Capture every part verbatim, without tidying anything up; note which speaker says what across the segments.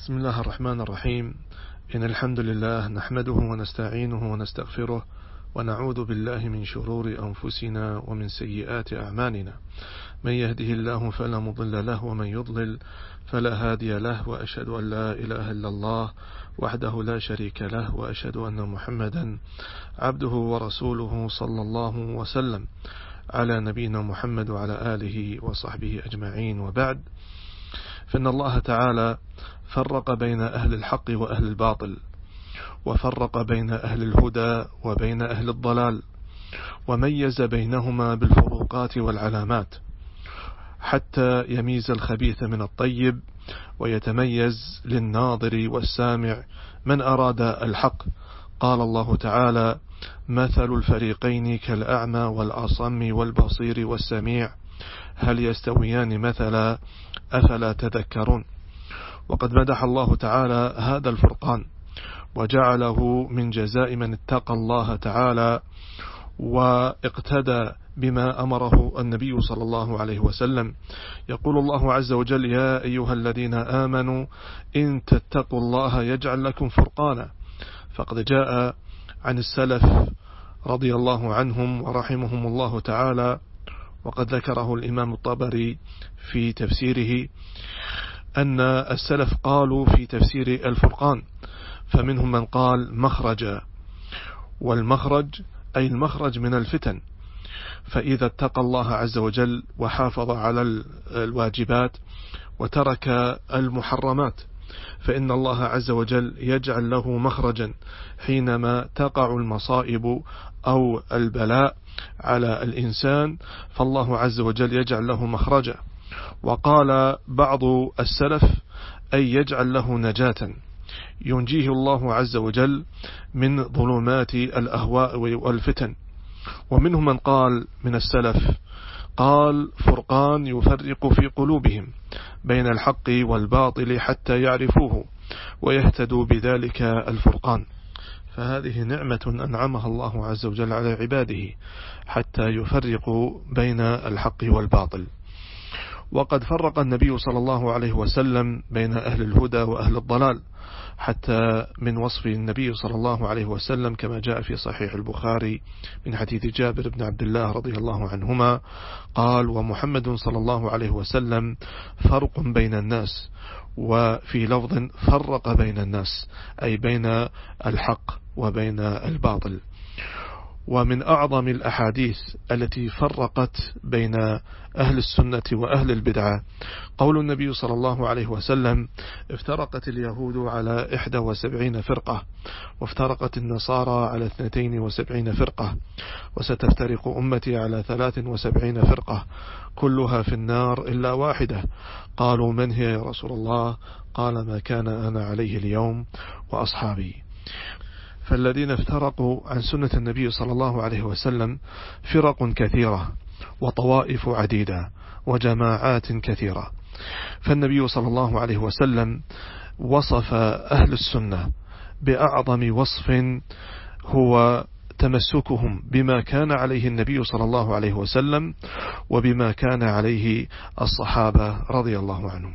Speaker 1: بسم الله الرحمن الرحيم. إن الحمد لله نحمده ونستعينه ونستغفره ونعوذ بالله من شرور أنفسنا ومن سيئات أعمالنا. من يهده الله فلا مضل له ومن يضلل فلا هادي له، وأشهد أن لا إله إلا الله وحده لا شريك له، وأشهد أن محمدا عبده ورسوله صلى الله وسلم على نبينا محمد وعلى آله وصحبه أجمعين. وبعد، فإن الله تعالى فرق بين أهل الحق وأهل الباطل، وفرق بين أهل الهدى وبين أهل الضلال، وميز بينهما بالفروقات والعلامات حتى يميز الخبيث من الطيب، ويتميز للناظر والسامع من أراد الحق. قال الله تعالى: مثل الفريقين كالأعمى والأصم والبصير والسميع هل يستويان مثلا أفلا تذكرون. وقد مدح الله تعالى هذا الفرقان وجعله من جزاء من اتقى الله تعالى واقتدى بما أمره النبي صلى الله عليه وسلم. يقول الله عز وجل: يا أيها الذين آمنوا إن تتقوا الله يجعل لكم فرقانا. فقد جاء عن السلف رضي الله عنهم ورحمهم الله تعالى، وقد ذكره الإمام الطبري في تفسيره، أن السلف قالوا في تفسير الفرقان، فمنهم من قال مخرجا، والمخرج أي المخرج من الفتن. فإذا اتقى الله عز وجل وحافظ على الواجبات وترك المحرمات، فإن الله عز وجل يجعل له مخرجا حينما تقع المصائب أو البلاء على الإنسان، فالله عز وجل يجعل له مخرجا. وقال بعض السلف: أي يجعل له نجاة ينجيه الله عز وجل من ظلمات الأهواء والفتن. ومنهم من قال من السلف قال: فرقان يفرق في قلوبهم بين الحق والباطل حتى يعرفوه ويهتدوا بذلك الفرقان. فهذه نعمة أنعمها الله عز وجل على عباده حتى يفرقوا بين الحق والباطل. وقد فرق النبي صلى الله عليه وسلم بين أهل الهدى وأهل الضلال، حتى من وصف النبي صلى الله عليه وسلم كما جاء في صحيح البخاري من حديث جابر بن عبد الله رضي الله عنهما قال: ومحمد صلى الله عليه وسلم فرق بين الناس، وفي لفظ فرق بين الناس، أي بين الحق وبين الباطل. ومن أعظم الأحاديث التي فرقت بين أهل السنة وأهل البدعة قول النبي صلى الله عليه وسلم: افترقت اليهود على إحدى وسبعين فرقة، وافترقت النصارى على اثنتين وسبعين فرقة، وستفترق أمتي على ثلاث وسبعين فرقة كلها في النار إلا واحدة. قالوا: من هي يا رسول الله؟ قال: ما كان أنا عليه اليوم وأصحابي. فالذين افترقوا عن سنة النبي صلى الله عليه وسلم فرق كثيرة وطوائف عديدة وجماعات كثيرة. فالنبي صلى الله عليه وسلم وصف أهل السنة بأعظم وصف هو تمسكهم بما كان عليه النبي صلى الله عليه وسلم وبما كان عليه الصحابة رضي الله عنهم.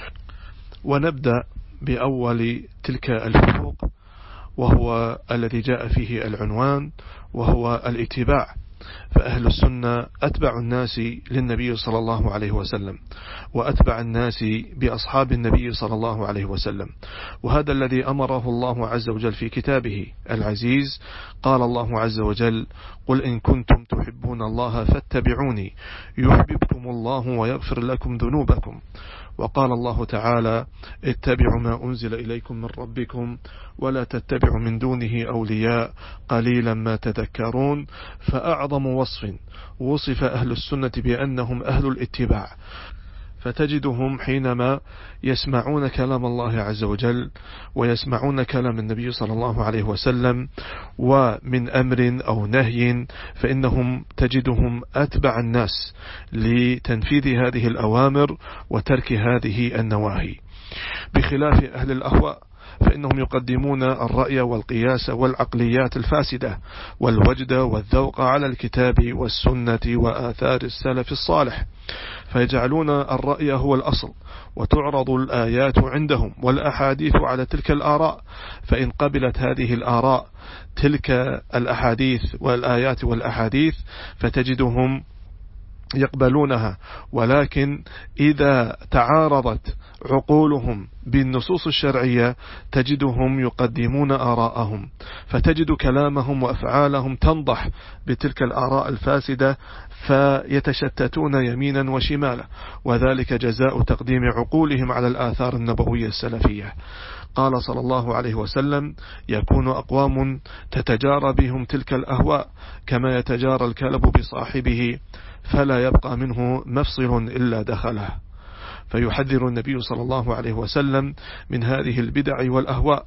Speaker 1: ونبدأ بأول تلك الفروق، وهو الذي جاء فيه العنوان، وهو الاتباع. فأهل السنة أتبع الناس للنبي صلى الله عليه وسلم، وأتبع الناس بأصحاب النبي صلى الله عليه وسلم. وهذا الذي أمره الله عز وجل في كتابه العزيز. قال الله عز وجل: قل إن كنتم تحبون الله فاتبعوني يحببكم الله ويغفر لكم ذنوبكم. وقال الله تعالى: اتبعوا ما أنزل إليكم من ربكم ولا تتبعوا من دونه أولياء قليلا ما تذكرون. فأعظم وصف وصف أهل السنة بأنهم أهل الاتباع، فتجدهم حينما يسمعون كلام الله عز وجل ويسمعون كلام النبي صلى الله عليه وسلم ومن أمر أو نهي، فإنهم تجدهم أتبع الناس لتنفيذ هذه الأوامر وترك هذه النواهي، بخلاف أهل الأهواء، فإنهم يقدمون الرأي والقياس والعقليات الفاسدة والوجد والذوق على الكتاب والسنة وآثار السلف الصالح. فيجعلون الرأي هو الأصل، وتعرض الآيات عندهم والأحاديث على تلك الآراء، فإن قبلت هذه الآراء تلك الأحاديث والآيات والأحاديث فتجدهم يقبلونها، ولكن إذا تعارضت عقولهم بالنصوص الشرعية تجدهم يقدمون آراءهم، فتجد كلامهم وأفعالهم تنضح بتلك الآراء الفاسدة، فيتشتتون يمينا وشمالا، وذلك جزاء تقديم عقولهم على الآثار النبوية السلفية. قال صلى الله عليه وسلم: يكون أقوام تتجارى بهم تلك الأهواء كما يتجارى الكلب بصاحبه، فلا يبقى منه مفصل إلا دخله. فيحذر النبي صلى الله عليه وسلم من هذه البدع والأهواء.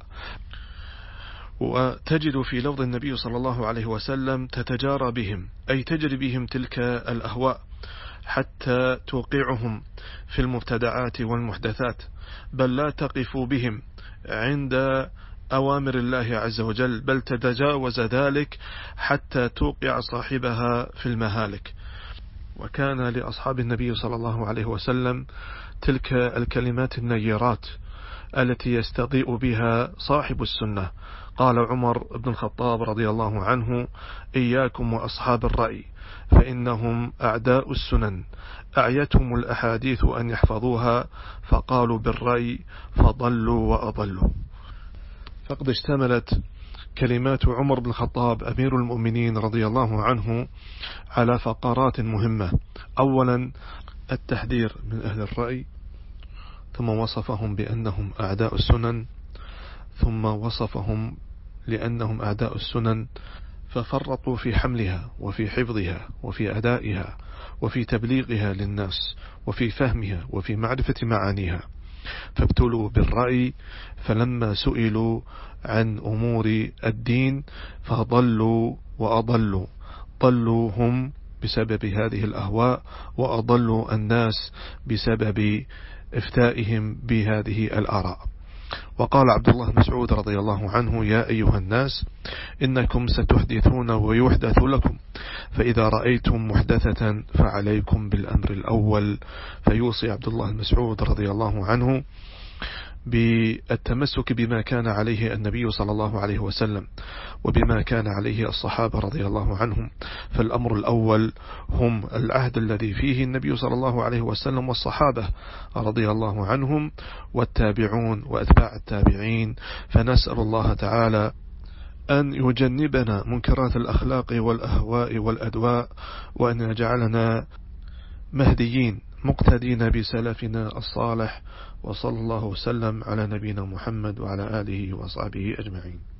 Speaker 1: وتجد في لفظ النبي صلى الله عليه وسلم تتجارى بهم، أي تجري بهم تلك الأهواء حتى توقعهم في المبتدعات والمحدثات، بل لا تقف بهم عند أوامر الله عز وجل، بل تتجاوز ذلك حتى توقع صاحبها في المهالك. وكان لأصحاب النبي صلى الله عليه وسلم تلك الكلمات النيرات التي يستضيء بها صاحب السنة. قال عمر بن الخطاب رضي الله عنه: إياكم وأصحاب الرأي فإنهم أعداء السنن، أعيتهم الأحاديث أن يحفظوها فقالوا بالرأي فضلوا وأضلوا. فقد اشتملت كلمات عمر بن الخطاب أمير المؤمنين رضي الله عنه على فقرات مهمة. أولا التحذير من أهل الرأي، ثم وصفهم بأنهم أعداء السنن، ثم وصفهم لأنهم أعداء السنن ففرطوا في حملها وفي حفظها وفي أدائها وفي تبليغها للناس وفي فهمها وفي معرفة معانيها، فابتلوا بالرأي، فلما سئلوا عن أمور الدين فضلوا وأضلوا، ضلوا هم بسبب هذه الأهواء، وأضلوا الناس بسبب إفتائهم بهذه الآراء. وقال عبد الله مسعود رضي الله عنه: يا أيها الناس إنكم ستحدثون ويحدث لكم، فإذا رأيتم محدثة فعليكم بالأمر الأول. فيوصي عبد الله مسعود رضي الله عنه بالتمسك بما كان عليه النبي صلى الله عليه وسلم وبما كان عليه الصحابة رضي الله عنهم. فالأمر الأول هم العهد الذي فيه النبي صلى الله عليه وسلم والصحابة رضي الله عنهم والتابعون وأتباع التابعين. فنسأل الله تعالى أن يجنبنا منكرات الأخلاق والأهواء والأدواء، وأن يجعلنا مهديين مقتدين بسلفنا الصالح. وصلى الله وسلم على نبينا محمد وعلى آله وصحبه أجمعين.